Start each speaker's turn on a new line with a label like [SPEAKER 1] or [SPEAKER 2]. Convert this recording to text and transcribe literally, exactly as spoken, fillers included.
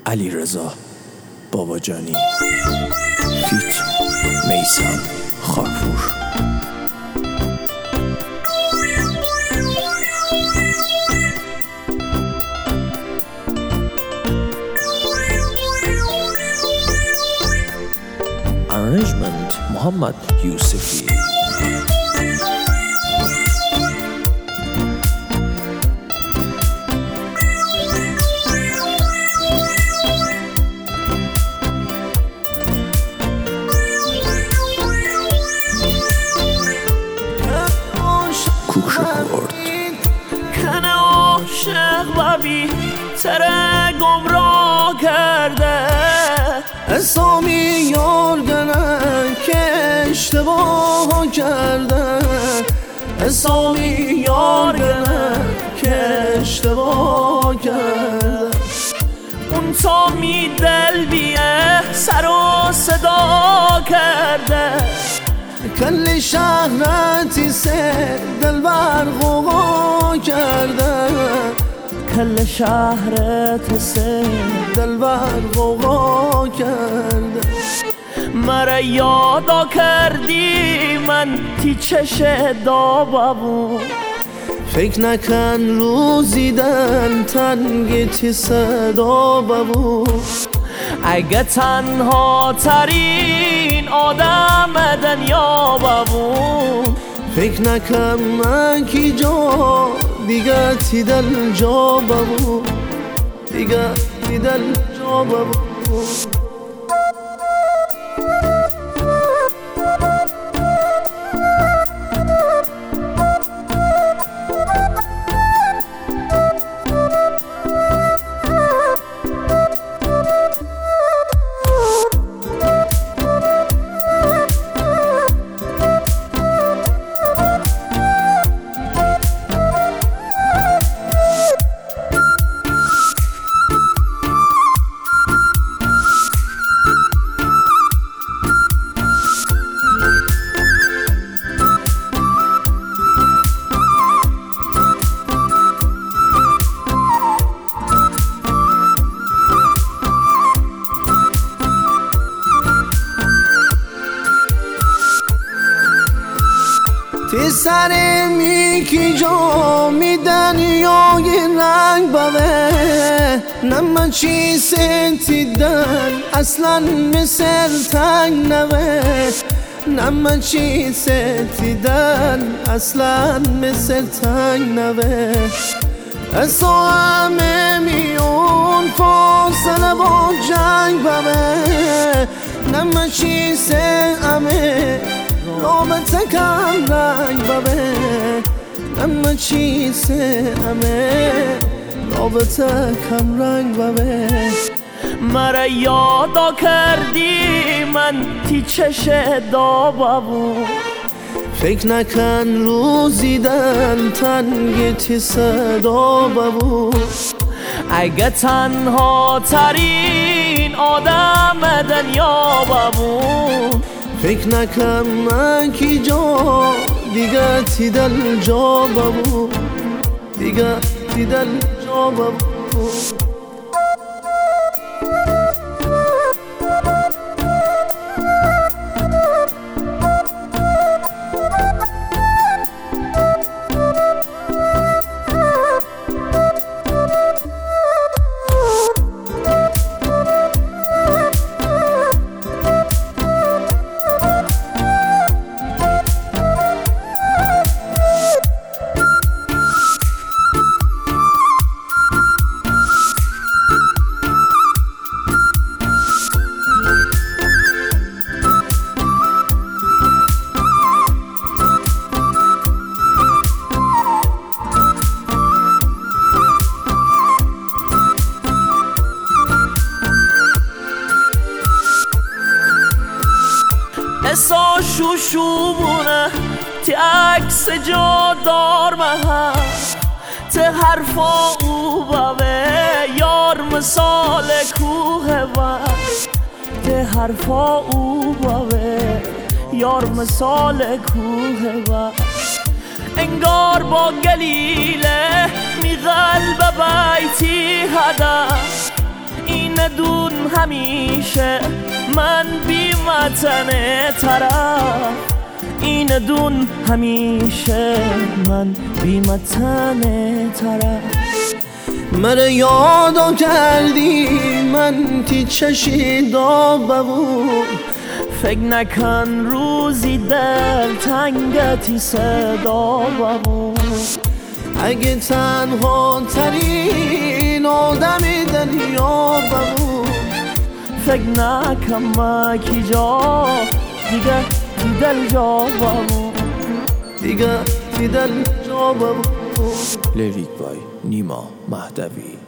[SPEAKER 1] علیرضا باباجانی فیت میثم خاکپور. Arrangement محمد یوسفی.
[SPEAKER 2] کنه عاشق و بی تره گمراه کرده، اسامی یار گنه که اشتباه کرده، اسامی یار گنه که اشتباه کرده. اون تا می دل بیه سر و صدا کرده، کل شهرتی سه دل بر غوغا کرده، کل شهرت سه دل بر غوغا کرده. مرا یادا کردی من تی چش دابابون، فکر نکن روزی دل تنگی تی صدا ببون. اگه تنها ترین آدم دنیا ببون، فکر نکن من کی جا دیگه تی دل جا ببون، دیگه تی دل جا ببون. تی سر میکی جا میدن یا یه رنگ بوه، نمه چی ستیدن اصلا مثل تنگ نوه، نمه چی ستیدن اصلا مثل تنگ نوه. اسا همه میون فاصله با جنگ بوه، نمه چی سه همه رابطه کم رنگ ببه، اما چیزه همه رابطه کم رنگ ببه. مرا یادا کردی من تی چش دابابون، فکر نکن روزی دل تنگی تی صدا ببون. اگه تنها ترین آدم دنیا ببون، فکر نکن من کی جا دیگه تی دل جا ببون، دیگه تی دل جا ببون. اسا شوشوبونه تی عکس جادار مها، تی حرفا او بابه یار مثال کوه و، تی حرفا او بابه یار مثال کوه و. انگار با گلیله می قلب بیتی هدف، این ندون همیشه من بی وطن طرف، این دون همیشه من بی وطن طرف.
[SPEAKER 3] مرا یادو کردی من تی چشی دابمون،
[SPEAKER 2] فکر نکن روزی دل تنگتی صدا بمون.
[SPEAKER 3] اگه تنها ترین آدمی دنیا بمون،
[SPEAKER 2] فکر نکن مکی جا دیگه تی دل جا بمون،
[SPEAKER 3] دیگه تی دل جا بمون.
[SPEAKER 1] لیریک بای نیما مهدوی.